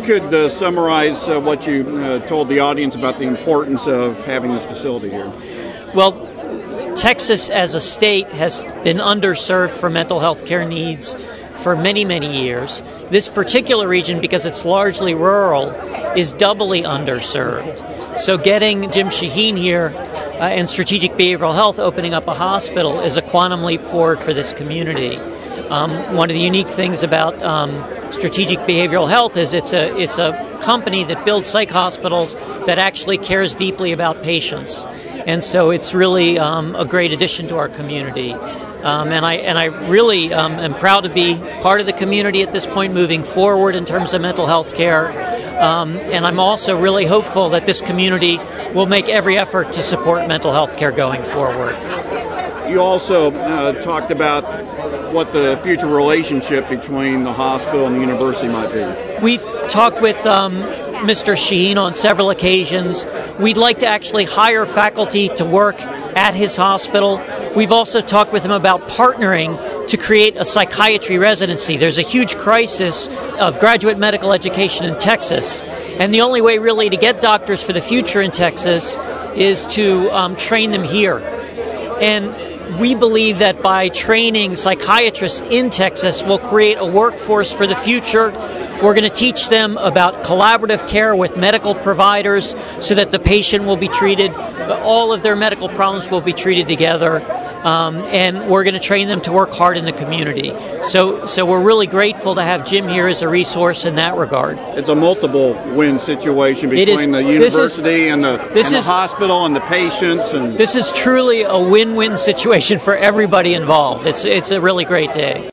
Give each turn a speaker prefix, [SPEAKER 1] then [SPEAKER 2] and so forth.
[SPEAKER 1] Could summarize what you told the audience about the importance of having this facility here.
[SPEAKER 2] Well, Texas as a state has been underserved for mental health care needs for many, many years. This particular region, because it's largely rural, is doubly underserved. So getting Jim Shaheen here and Strategic Behavioral Health opening up a hospital is a quantum leap forward for this community. One of the unique things about Strategic Behavioral Health is it's a company that builds psych hospitals that actually cares deeply about patients. And so it's really a great addition to our community. And I really am proud to be part of the community at this point moving forward in terms of mental health care. And I'm also really hopeful that this community will make every effort to support mental health care going forward.
[SPEAKER 1] You also talked about what the future relationship between the hospital and the university might be.
[SPEAKER 2] We've talked with Mr. Shaheen on several occasions. We'd like to actually hire faculty to work at his hospital. We've also talked with him about partnering to create a psychiatry residency. There's a huge crisis of graduate medical education in Texas, and the only way really to get doctors for the future in Texas is to train them here. And we believe that by training psychiatrists in Texas, we'll create a workforce for the future. We're going to teach them about collaborative care with medical providers so that the patient will be treated, all of their medical problems will be treated together. And we're going to train them to work hard in the community. So we're really grateful to have Jim here as a resource in that regard.
[SPEAKER 1] It's a multiple win situation between the university and the hospital and the patients. And
[SPEAKER 2] this is truly a win-win situation for everybody involved. It's a really great day.